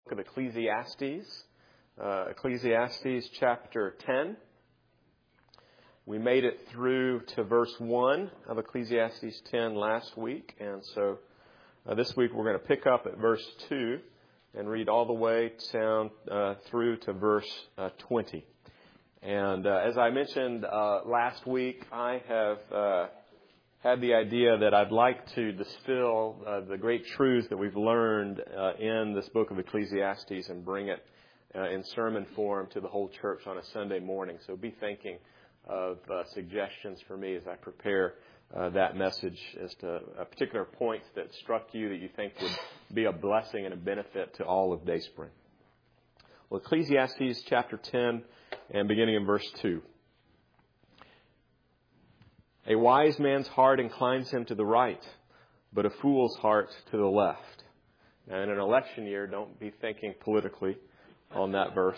of Ecclesiastes, Ecclesiastes chapter 10. We made it through to verse 1 of Ecclesiastes 10 last week, and so this week we're going to pick up at verse 2 and read all the way down through to verse 20. And as I mentioned last week, I have had the idea that I'd like to distill the great truths that we've learned in this book of Ecclesiastes and bring it in sermon form to the whole church on a Sunday morning. So be thinking of suggestions for me as I prepare that message as to particular points that struck you that you think would be a blessing and a benefit to all of Dayspring. Well, Ecclesiastes chapter 10 and beginning in verse 2. A wise man's heart inclines him to the right, but a fool's heart to the left. Now, in an election year, don't be thinking politically on that verse.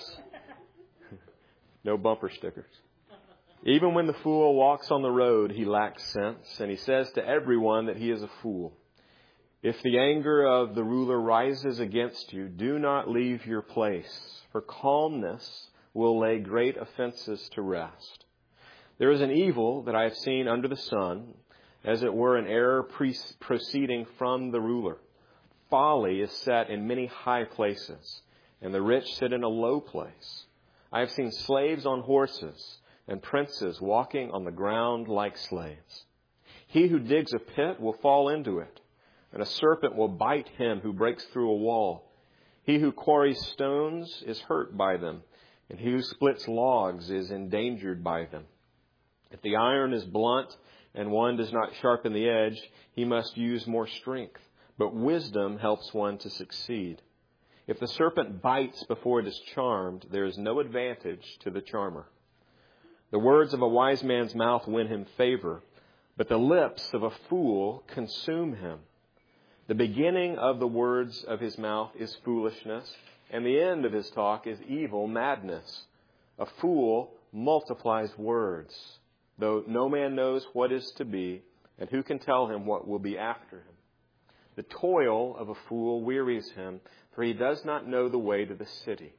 No bumper stickers. Even when the fool walks on the road, he lacks sense, and he says to everyone that he is a fool. If the anger of the ruler rises against you, do not leave your place, for calmness will lay great offenses to rest. There is an evil that I have seen under the sun, as it were an error proceeding from the ruler. Folly is set in many high places, and the rich sit in a low place. I have seen slaves on horses, and princes walking on the ground like slaves. He who digs a pit will fall into it, and a serpent will bite him who breaks through a wall. He who quarries stones is hurt by them, and he who splits logs is endangered by them. If the iron is blunt and one does not sharpen the edge, he must use more strength. But wisdom helps one to succeed. If the serpent bites before it is charmed, there is no advantage to the charmer. The words of a wise man's mouth win him favor, but the lips of a fool consume him. The beginning of the words of his mouth is foolishness, and the end of his talk is evil madness. A fool multiplies words, though no man knows what is to be, and who can tell him what will be after him. The toil of a fool wearies him, for he does not know the way to the city.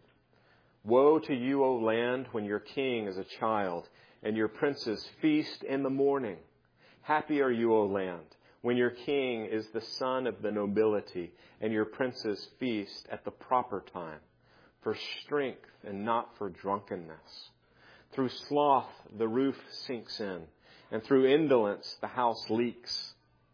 Woe to you, O land, when your king is a child, and your princes feast in the morning. Happy are you, O land, when your king is the son of the nobility, and your princes feast at the proper time, for strength and not for drunkenness. Through sloth the roof sinks in, and through indolence the house leaks.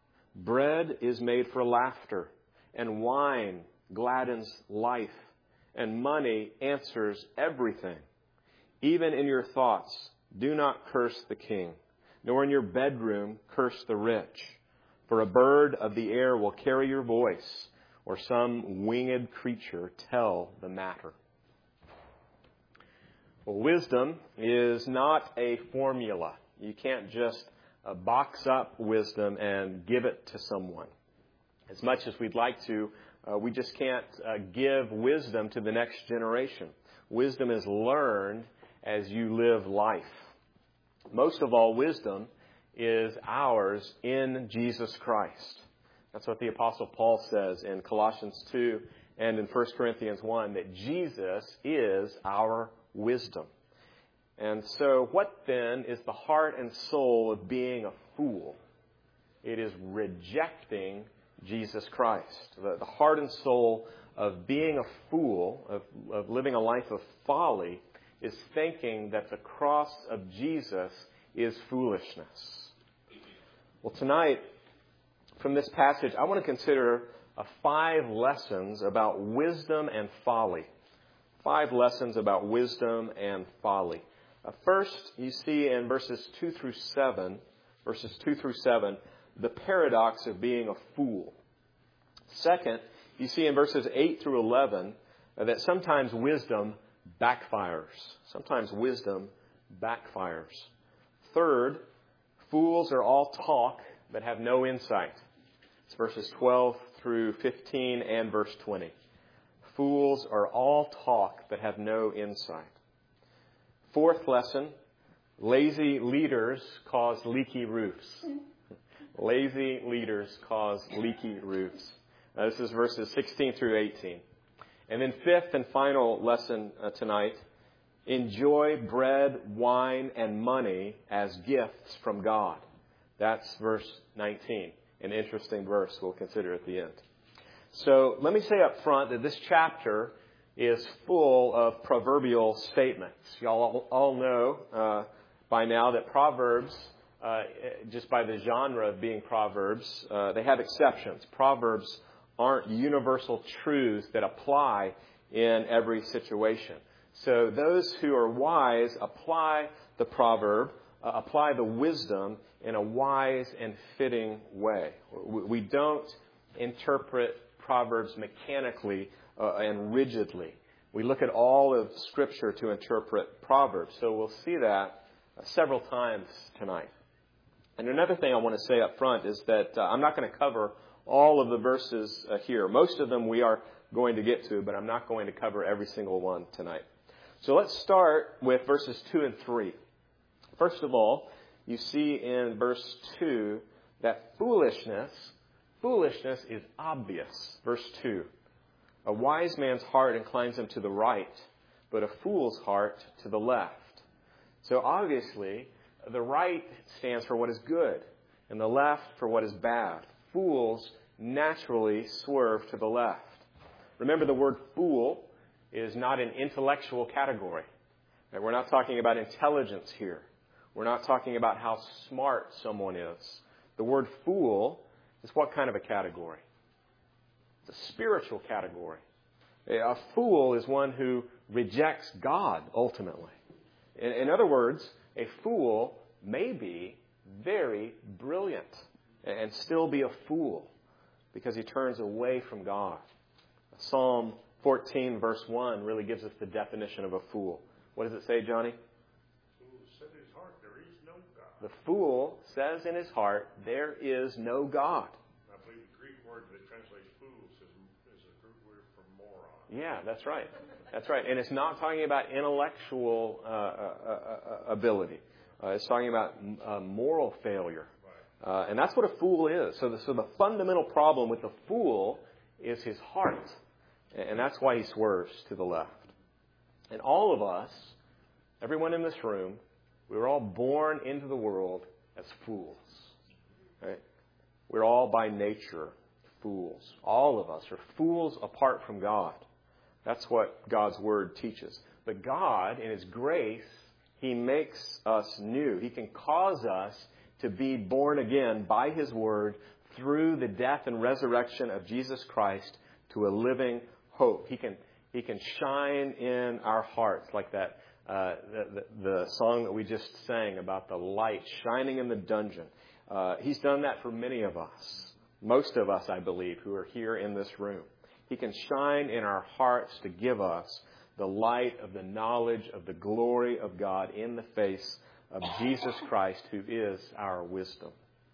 Bread is made for laughter, and wine gladdens life, and money answers everything. Even in your thoughts, do not curse the king, nor in your bedroom curse the rich. For a bird of the air will carry your voice, or some winged creature tell the matter. Well, wisdom is not a formula. You can't just box up wisdom and give it to someone. As much as we'd like to, we just can't give wisdom to the next generation. Wisdom is learned as you live life. Most of all, wisdom is ours in Jesus Christ. That's what the Apostle Paul says in Colossians 2 and in 1 Corinthians 1, that Jesus is our wisdom. And so what then is the heart and soul of being a fool? It is rejecting Jesus Christ. The heart and soul of being a fool, of living a life of folly, is thinking that the cross of Jesus is foolishness. Well, tonight, from this passage, I want to consider 5 lessons about wisdom and folly. 5 lessons about wisdom and folly. First, you see in verses 2 through 7, the paradox of being a fool. Second, you see in verses 8 through 11 that sometimes wisdom backfires. Third, fools are all talk but have no insight. It's verses 12 through 15 and verse 20. Fools are all talk but have no insight. Fourth lesson, lazy leaders cause leaky roofs. Lazy leaders cause leaky roofs. This is verses 16 through 18. And then fifth and final lesson tonight, enjoy bread, wine, and money as gifts from God. That's verse 19, an interesting verse we'll consider at the end. So let me say up front that this chapter is full of proverbial statements. Y'all all know by now that Proverbs, just by the genre of being Proverbs, they have exceptions. Proverbs aren't universal truths that apply in every situation. So those who are wise apply the proverb, apply the wisdom in a wise and fitting way. We don't interpret Proverbs mechanically and rigidly. We look at all of Scripture to interpret Proverbs. So we'll see that several times tonight. And another thing I want to say up front is that I'm not going to cover all of the verses here. Most of them we are going to get to, but I'm not going to cover every single one tonight. So let's start with verses 2 and 3. First of all, you see in verse 2 that foolishness is obvious. Verse 2, a wise man's heart inclines him to the right, but a fool's heart to the left. So obviously, the right stands for what is good, and the left for what is bad. Fools naturally swerve to the left. Remember, the word fool is not an intellectual category. We're not talking about intelligence here. We're not talking about how smart someone is. The word fool is what kind of a category? It's a spiritual category. A fool is one who rejects God, ultimately. In other words, a fool may be very brilliant and still be a fool because he turns away from God. Psalm 14, verse 1 really gives us the definition of a fool. What does it say, Johnny? The fool says in his heart, there is no God. I believe the Greek word that translates fools is a Greek word for moron. Yeah, that's right. That's right. And it's not talking about intellectual ability. It's talking about moral failure. Right. And that's what a fool is. So the fundamental problem with the fool is his heart. And that's why he swerves to the left. And all of us, everyone in this room, we were all born into the world as fools. Right? We're all by nature fools. All of us are fools apart from God. That's what God's Word teaches. But God, in His grace, He makes us new. He can cause us to be born again by His Word through the death and resurrection of Jesus Christ to a living hope. He can shine in our hearts like that. The song that we just sang about the light shining in the dungeon. He's done that for many of us. Most of us, I believe, who are here in this room. He can shine in our hearts to give us the light of the knowledge of the glory of God in the face of Jesus Christ, who is our wisdom.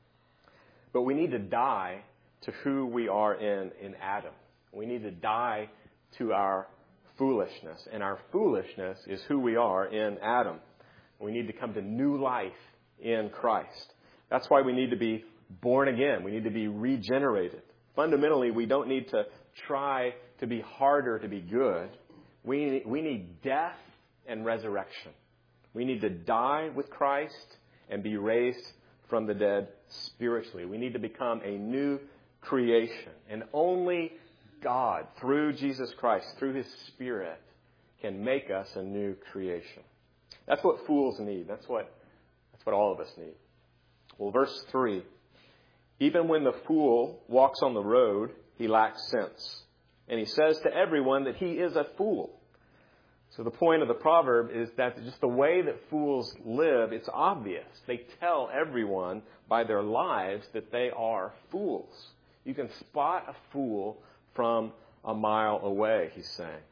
But we need to die to who we are in Adam. We need to die to our foolishness. And our foolishness is who we are in Adam. We need to come to new life in Christ. That's why we need to be born again. We need to be regenerated. Fundamentally, we don't need to try to be harder to be good. We need death and resurrection. We need to die with Christ and be raised from the dead spiritually. We need to become a new creation. And only God, through Jesus Christ, through His Spirit, can make us a new creation. That's what fools need. That's what all of us need. Well, verse 3, even when the fool walks on the road, he lacks sense. And he says to everyone that he is a fool. So the point of the proverb is that just the way that fools live, it's obvious. They tell everyone by their lives that they are fools. You can spot a fool from a mile away, he's saying.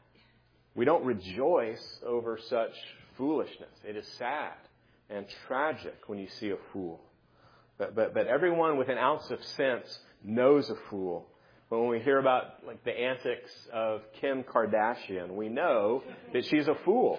We don't rejoice over such foolishness. It is sad and tragic when you see a fool. But everyone with an ounce of sense knows a fool. But when we hear about like the antics of Kim Kardashian, we know that she's a fool.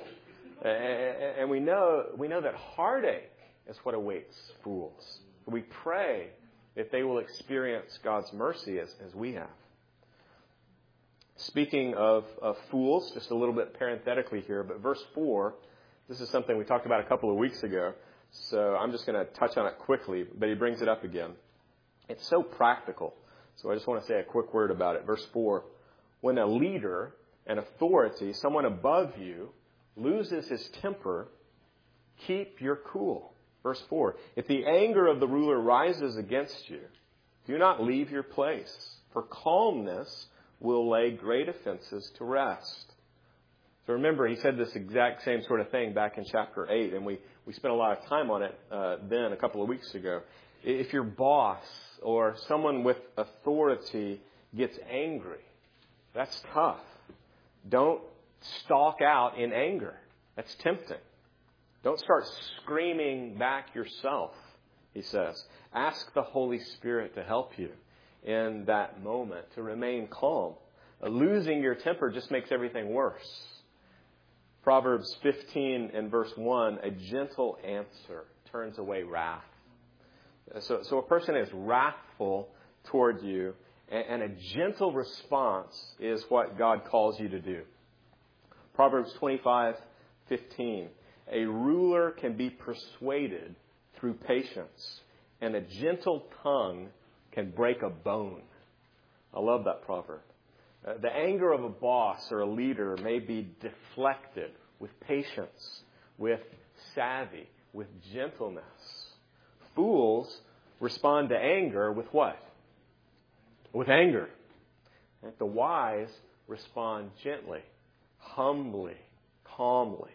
And we know that heartache is what awaits fools. We pray that they will experience God's mercy as we have. Speaking of fools, just a little bit parenthetically here, but verse 4, this is something we talked about a couple of weeks ago, so I'm just going to touch on it quickly, but he brings it up again. It's so practical, so I just want to say a quick word about it. Verse 4, when a leader, an authority, someone above you, loses his temper, keep your cool. Verse 4, if the anger of the ruler rises against you, do not leave your place, for calmness will lay great offenses to rest. So remember, he said this exact same sort of thing back in chapter 8, and we spent a lot of time on it then a couple of weeks ago. If your boss or someone with authority gets angry, that's tough. Don't stalk out in anger. That's tempting. Don't start screaming back yourself, he says. Ask the Holy Spirit to help you in that moment, to remain calm. Losing your temper just makes everything worse. Proverbs 15 and verse 1, a gentle answer turns away wrath. So a person is wrathful toward you, and a gentle response is what God calls you to do. Proverbs 25:15, a ruler can be persuaded through patience, and a gentle tongue can break a bone. I love that proverb. The anger of a boss or a leader may be deflected with patience, with savvy, with gentleness. Fools respond to anger with what? With anger. And the wise respond gently, humbly, calmly.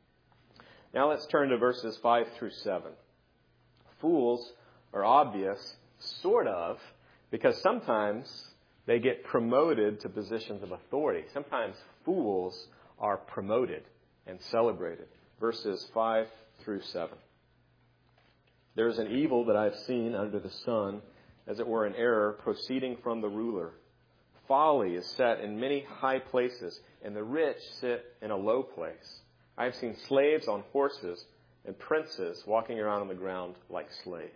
Now let's turn to verses 5 through 7. Fools are obvious, sort of, because sometimes they get promoted to positions of authority. Sometimes fools are promoted and celebrated. Verses 5 through 7. There is an evil that I have seen under the sun, as it were an error proceeding from the ruler. Folly is set in many high places, and the rich sit in a low place. I have seen slaves on horses and princes walking around on the ground like slaves.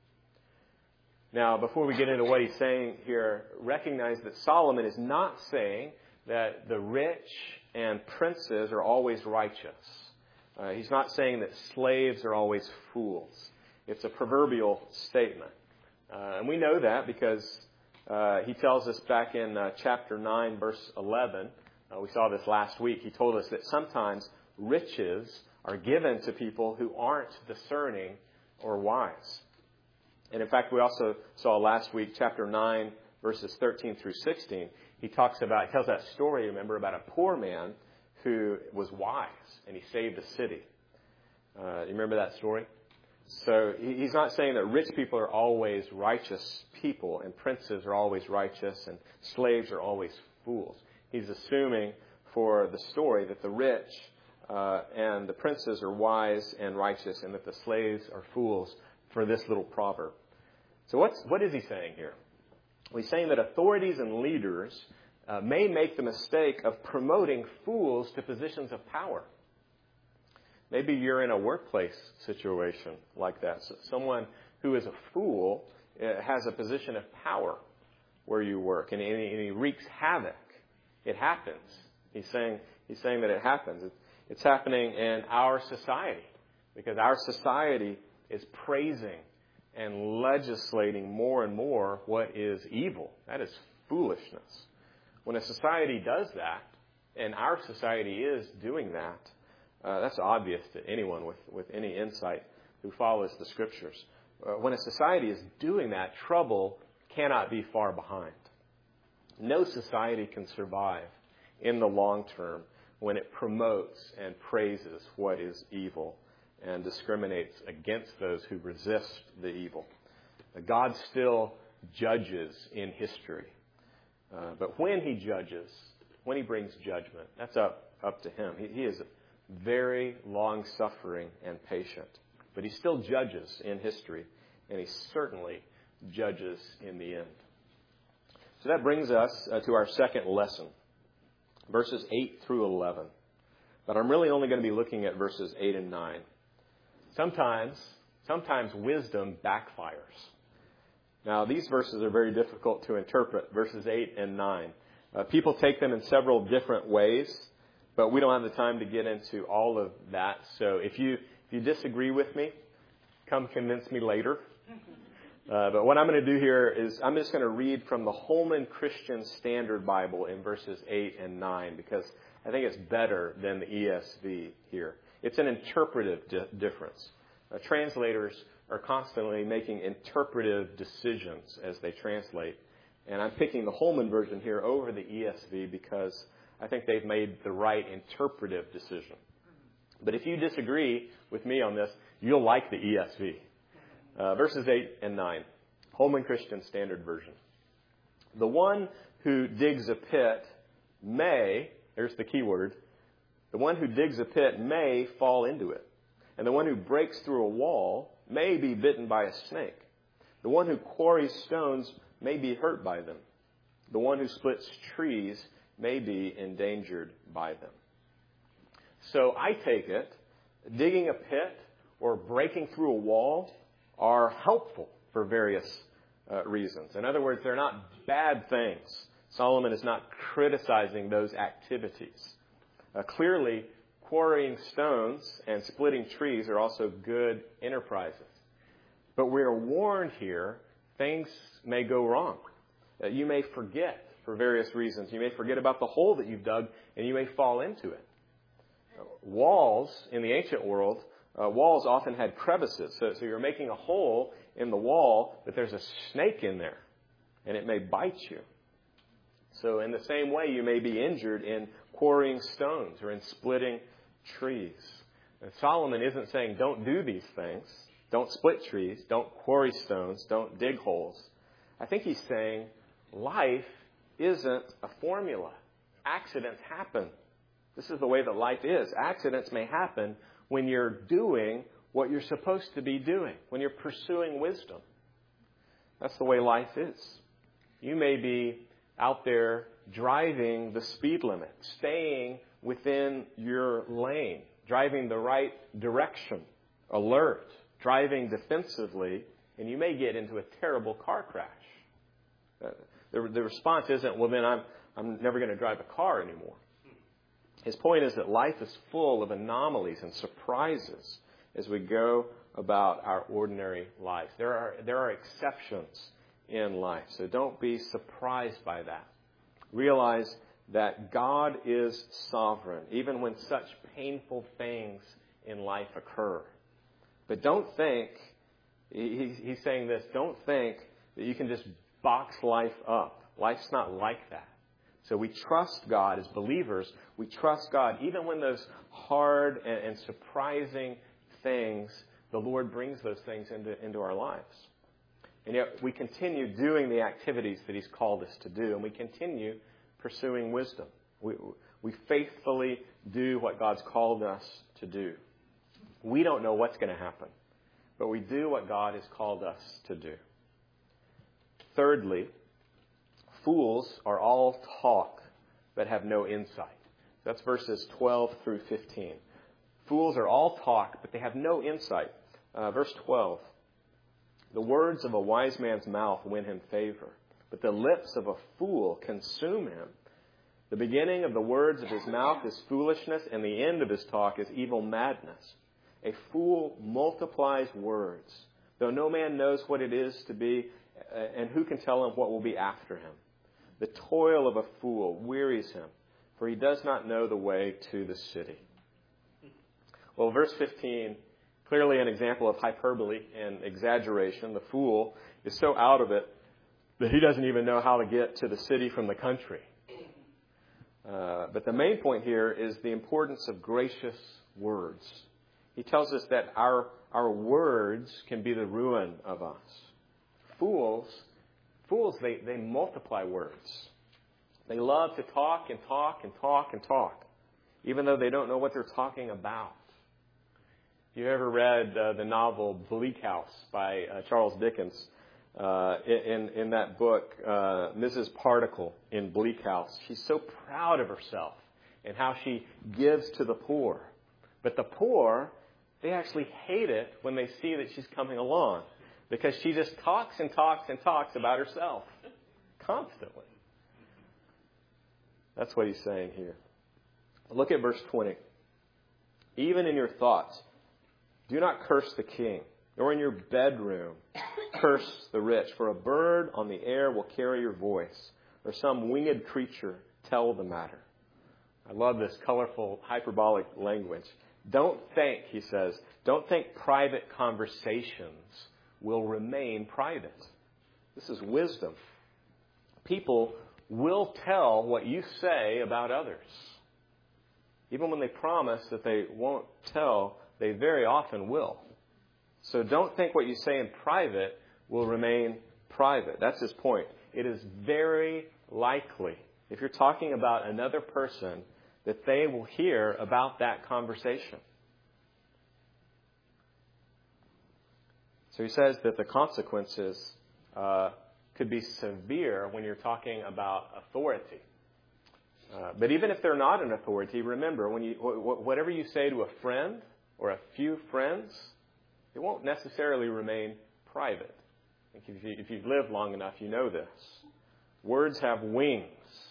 Now, before we get into what he's saying here, recognize that Solomon is not saying that the rich and princes are always righteous. He's not saying that slaves are always fools. It's a proverbial statement. And we know that because he tells us back in chapter 9, verse 11, we saw this last week, he told us that sometimes riches are given to people who aren't discerning or wise. And in fact, we also saw last week, chapter 9, verses 13 through 16, he tells that story, remember, about a poor man who was wise, and he saved a city. You remember that story? So he's not saying that rich people are always righteous people, and princes are always righteous, and slaves are always fools. He's assuming for the story that the rich and the princes are wise and righteous, and that the slaves are fools for this little proverb. So what is he saying here? Well, he's saying that authorities and leaders may make the mistake of promoting fools to positions of power. Maybe you're in a workplace situation like that. So someone who is a fool has a position of power where you work, and he wreaks havoc. It happens. He's saying that it happens. It's happening in our society because our society is praising and legislating more and more what is evil. That is foolishness. When a society does that, and our society is doing that, that's obvious to anyone with any insight who follows the Scriptures. When a society is doing that, trouble cannot be far behind. No society can survive in the long term when it promotes and praises what is evil and discriminates against those who resist the evil. God still judges in history. But when he judges, when he brings judgment, that's up to him. He is very long-suffering and patient. But he still judges in history, and he certainly judges in the end. So that brings us to our second lesson, verses 8 through 11. But I'm really only going to be looking at verses 8 and 9. Sometimes wisdom backfires. Now, these verses are very difficult to interpret, verses 8 and 9. People take them in several different ways, but we don't have the time to get into all of that. So if you disagree with me, come convince me later. But what I'm going to do here is I'm just going to read from the Holman Christian Standard Bible in verses 8 and 9 because I think it's better than the ESV here. It's an interpretive difference. Translators are constantly making interpretive decisions as they translate. And I'm picking the Holman version here over the ESV because I think they've made the right interpretive decision. But if you disagree with me on this, you'll like the ESV. Verses 8 and 9, Holman Christian Standard Version. The one who digs a pit may, there's the key word, the one who digs a pit may fall into it. And the one who breaks through a wall may be bitten by a snake. The one who quarries stones may be hurt by them. The one who splits trees may be endangered by them. So I take it, digging a pit or breaking through a wall are helpful for various reasons. In other words, they're not bad things. Solomon is not criticizing those activities. Clearly, quarrying stones and splitting trees are also good enterprises. But we are warned here, things may go wrong. You may forget for various reasons. You may forget about the hole that you've dug, and you may fall into it. Walls, in the ancient world, walls often had crevices. So you're making a hole in the wall, but there's a snake in there, and it may bite you. So in the same way, you may be injured in quarrying stones or in splitting trees. And Solomon isn't saying don't do these things. Don't split trees. Don't quarry stones. Don't dig holes. I think he's saying life isn't a formula. Accidents happen. This is the way that life is. Accidents may happen when you're doing what you're supposed to be doing, when you're pursuing wisdom. That's the way life is. You may be out there driving the speed limit, staying within your lane, driving the right direction, alert, driving defensively, and you may get into a terrible car crash. The response isn't, well, then I'm never going to drive a car anymore. His point is that life is full of anomalies and surprises as we go about our ordinary lives. There are exceptions in life, so don't be surprised by that. Realize that God is sovereign, even when such painful things in life occur. But don't think, he's saying this, don't think that you can just box life up. Life's not like that. So we trust God as believers. We trust God even when those hard and surprising things, the Lord brings those things into our lives. And yet we continue doing the activities that He's called us to do, and we continue pursuing wisdom. We faithfully do what God's called us to do. We don't know what's going to happen, but we do what God has called us to do. Thirdly, fools are all talk but have no insight. That's verses 12 through 15. Fools are all talk, but they have no insight. Verse 12. The words of a wise man's mouth win him favor, but the lips of a fool consume him. The beginning of the words of his mouth is foolishness, and the end of his talk is evil madness. A fool multiplies words, though no man knows what it is to be, and who can tell him what will be after him? The toil of a fool wearies him, for he does not know the way to the city. Well, verse 15, clearly an example of hyperbole and exaggeration. The fool is so out of it that he doesn't even know how to get to the city from the country. But the main point here is the importance of gracious words. He tells us that our words can be the ruin of us. Fools, they multiply words. They love to talk and talk and talk and talk, even though they don't know what they're talking about. If you've ever read the novel Bleak House by Charles Dickens, in that book, Mrs. Particle in Bleak House, she's so proud of herself and how she gives to the poor. But the poor, they actually hate it when they see that she's coming along, because she just talks and talks and talks about herself constantly. That's what he's saying here. Look at verse 20. Even in your thoughts, do not curse the king, nor in your bedroom curse the rich. For a bird on the air will carry your voice, or some winged creature tell the matter. I love this colorful, hyperbolic language. Don't think, he says, don't think private conversations will remain private. This is wisdom. People will tell what you say about others. Even when they promise that they won't tell, they very often will. So don't think what you say in private will remain private. That's his point. It is very likely, if you're talking about another person, that they will hear about that conversation. So he says that the consequences could be severe when you're talking about authority. But even if they're not an authority, remember, whatever you say to a friend or a few friends, it won't necessarily remain private. If you've lived long enough, you know this. Words have wings.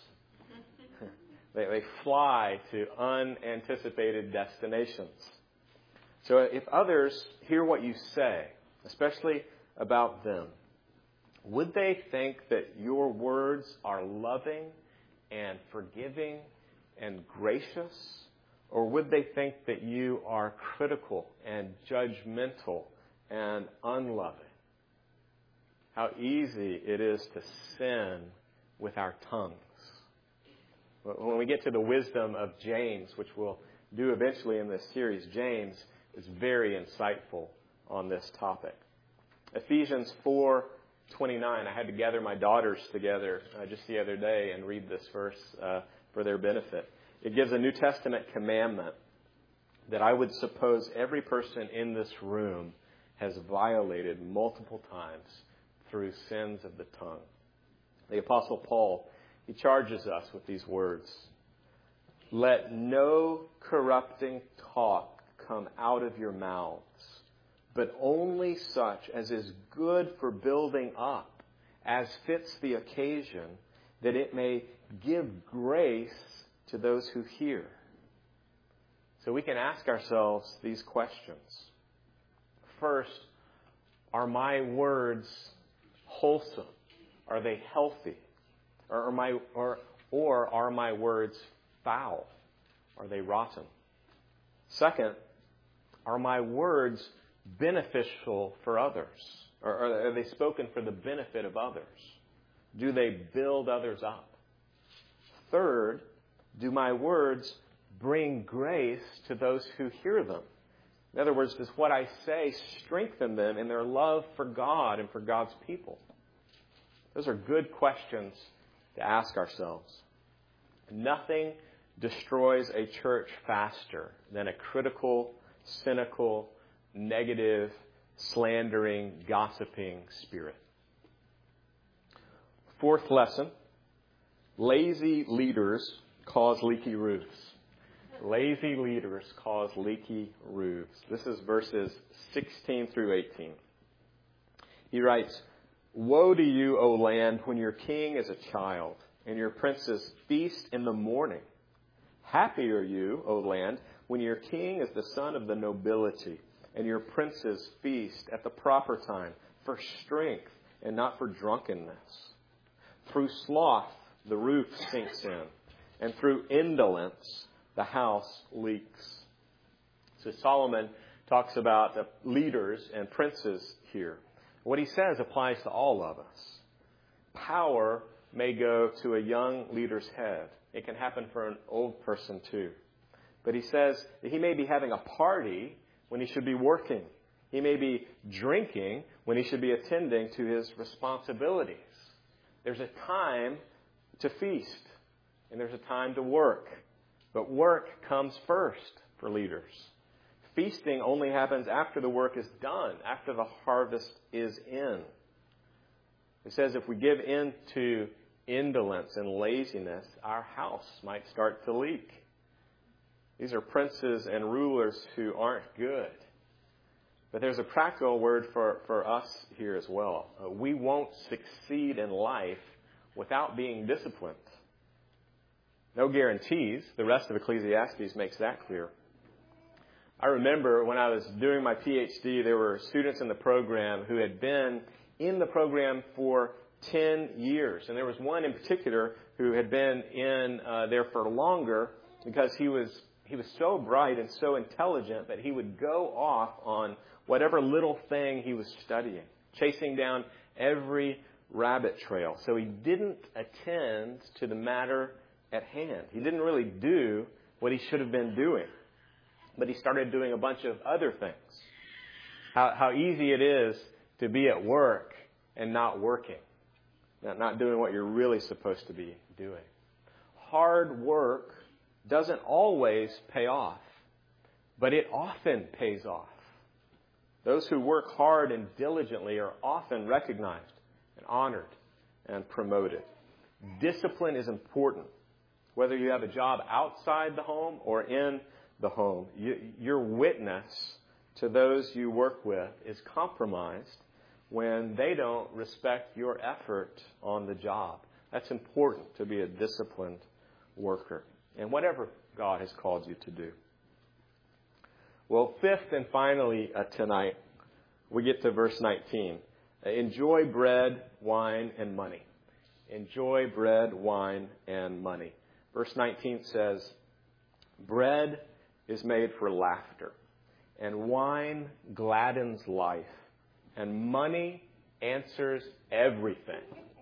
They fly to unanticipated destinations. So if others hear what you say, especially about them, would they think that your words are loving and forgiving and gracious? Or would they think that you are critical and judgmental and unloving? How easy it is to sin with our tongues. When we get to the wisdom of James, which we'll do eventually in this series, James is very insightful on this topic. Ephesians 4:29. I had to gather my daughters together just the other day and read this verse for their benefit. It gives a New Testament commandment that I would suppose every person in this room has violated multiple times through sins of the tongue. The Apostle Paul, he charges us with these words. Let no corrupting talk come out of your mouths, but only such as is good for building up, as fits the occasion, that it may give grace to those who hear. So we can ask ourselves these questions. First, are my words wholesome? Are they healthy? Or are my words foul? Are they rotten? Second, are my words beneficial for others? Or are they spoken for the benefit of others? Do they build others up? Third, do my words bring grace to those who hear them? In other words, does what I say strengthen them in their love for God and for God's people? Those are good questions to ask ourselves. Nothing destroys a church faster than a critical, cynical, negative, slandering, gossiping spirit. Fourth lesson, lazy leaders cause leaky roofs. Lazy leaders cause leaky roofs. This is verses 16 through 18. He writes, Woe to you, O land, when your king is a child, and your princes feast in the morning. Happy are you, O land, when your king is the son of the nobility, and your princes feast at the proper time for strength and not for drunkenness. Through sloth the roof sinks in, and through indolence the house leaks. So Solomon talks about the leaders and princes here. What he says applies to all of us. Power may go to a young leader's head. It can happen for an old person too. But he says that he may be having a party when he should be working. He may be drinking when he should be attending to his responsibilities. There's a time to feast, and there's a time to work. But work comes first for leaders. Feasting only happens after the work is done, after the harvest is in. It says if we give in to indolence and laziness, our house might start to leak. These are princes and rulers who aren't good. But there's a practical word for us here as well. We won't succeed in life without being disciplined. No guarantees. The rest of Ecclesiastes makes that clear. I remember when I was doing my PhD, there were students in the program who had been in the program for 10 years. And there was one in particular who had been in there for longer because he was so bright and so intelligent that he would go off on whatever little thing he was studying, chasing down every rabbit trail. So he didn't attend to the matter at hand. He didn't really do what he should have been doing. But he started doing a bunch of other things. How easy it is to be at work and not working. Not doing what you're really supposed to be doing. Hard work doesn't always pay off, but it often pays off. Those who work hard and diligently are often recognized and honored and promoted. Discipline is important. Whether you have a job outside the home or in the home, your witness to those you work with is compromised when they don't respect your effort on the job. That's important, to be a disciplined worker in whatever God has called you to do. Well, fifth and finally tonight, we get to verse 19. Enjoy bread, wine, and money. Enjoy bread, wine, and money. Verse 19 says, bread is made for laughter, and wine gladdens life, and money answers everything.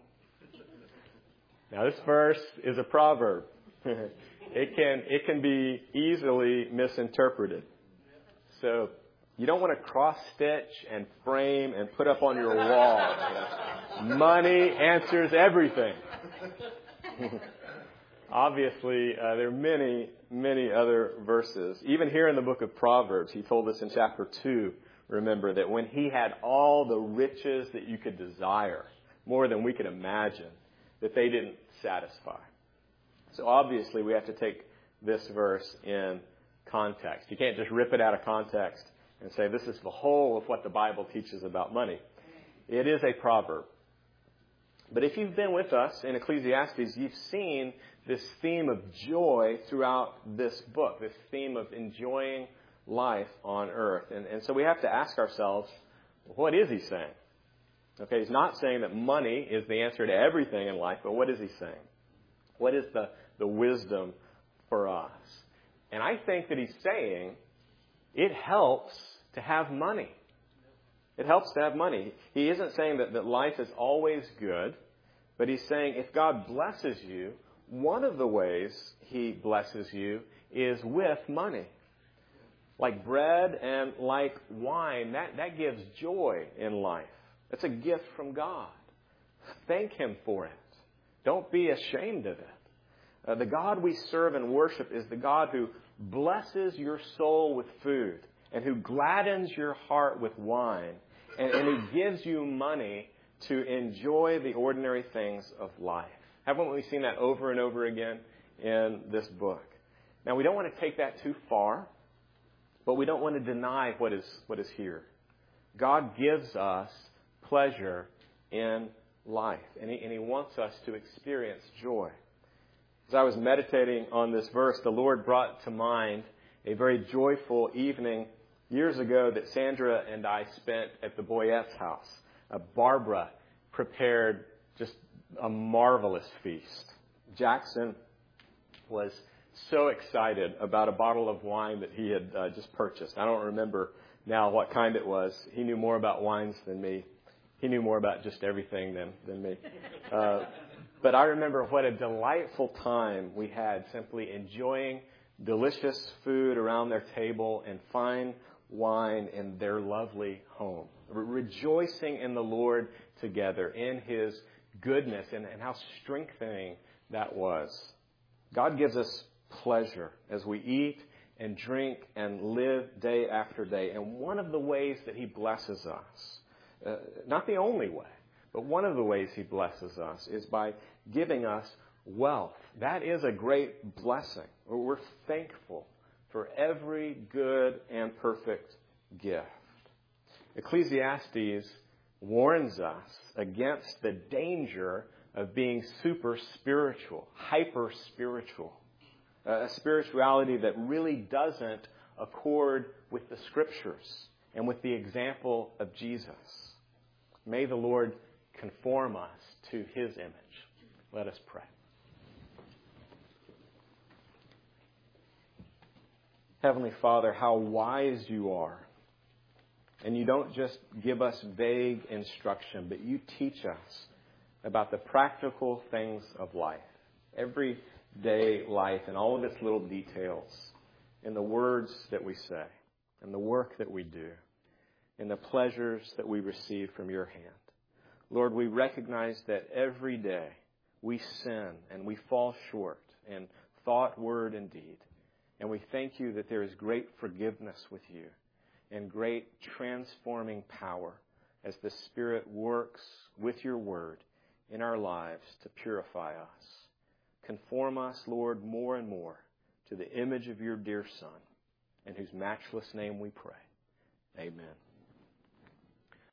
Now, this verse is a proverb. It can be easily misinterpreted. So you don't want to cross-stitch and frame and put up on your wall. Money answers everything. Obviously, there are many, many other verses. Even here in the book of Proverbs, he told us in chapter 2, remember, that when he had all the riches that you could desire, more than we could imagine, that they didn't satisfy. So obviously, we have to take this verse in context. You can't just rip it out of context and say this is the whole of what the Bible teaches about money. It is a proverb. But if you've been with us in Ecclesiastes, you've seen this theme of joy throughout this book, this theme of enjoying life on earth. And so we have to ask ourselves, what is he saying? Okay, he's not saying that money is the answer to everything in life, but what is he saying? What is the wisdom for us? And I think that he's saying it helps to have money. It helps to have money. He isn't saying that life is always good, but he's saying if God blesses you, one of the ways he blesses you is with money. Like bread and like wine, that gives joy in life. It's a gift from God. Thank him for it. Don't be ashamed of it. The God we serve and worship is the God who blesses your soul with food and who gladdens your heart with wine and who gives you money to enjoy the ordinary things of life. Haven't we seen that over and over again in this book? Now, we don't want to take that too far, but we don't want to deny what is here. God gives us pleasure in life, and He wants us to experience joy. As I was meditating on this verse, the Lord brought to mind a very joyful evening years ago that Sandra and I spent at the Boyette's house. Barbara prepared just a marvelous feast. Jackson was so excited about a bottle of wine that he had just purchased. I don't remember now what kind it was. He knew more about wines than me. He knew more about just everything than me. But I remember what a delightful time we had simply enjoying delicious food around their table and fine wine in their lovely home. Rejoicing in the Lord together, in His goodness, and how strengthening that was. God gives us pleasure as we eat and drink and live day after day. And one of the ways that He blesses us, not the only way, but one of the ways He blesses us is by giving us wealth. That is a great blessing. We're thankful for every good and perfect gift. Ecclesiastes warns us against the danger of being super spiritual, hyper spiritual. a spirituality that really doesn't accord with the Scriptures and with the example of Jesus. May the Lord conform us to His image. Let us pray. Heavenly Father, how wise you are. And you don't just give us vague instruction, but you teach us about the practical things of life, everyday life, and all of its little details, in the words that we say, in the work that we do, in the pleasures that we receive from your hand. Lord, we recognize that every day we sin and we fall short in thought, word, and deed. And we thank you that there is great forgiveness with you and great transforming power as the Spirit works with your word in our lives to purify us. Conform us, Lord, more and more to the image of your dear Son, in whose matchless name we pray. Amen.